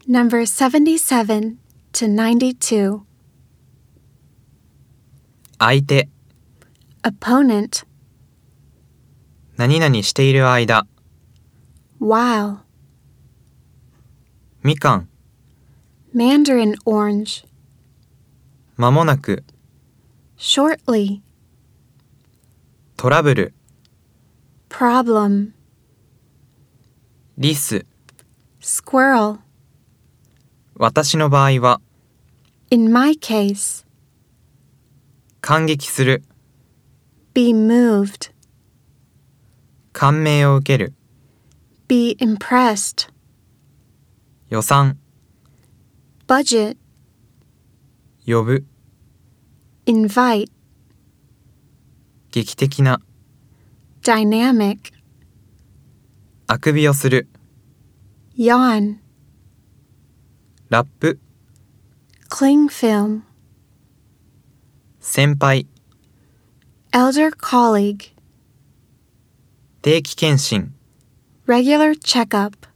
Number 77 to 92. 相手、 Opponent. 何々している間、 While. みかん、 Mandarin orange. まもなく、 Shortly. トラブル、 Problem. リス、 Squirrel. 私の場合は、 In my case. 感激する、 Be moved. 感銘を受ける、 Be impressed. 予算、 Budget. 呼ぶ、 Invite. 劇的な、 Dynamic. あくびをする、 Yawn. ラップ、 Cling film. 先輩、 Elder colleague. 定期検診、 Regular checkup.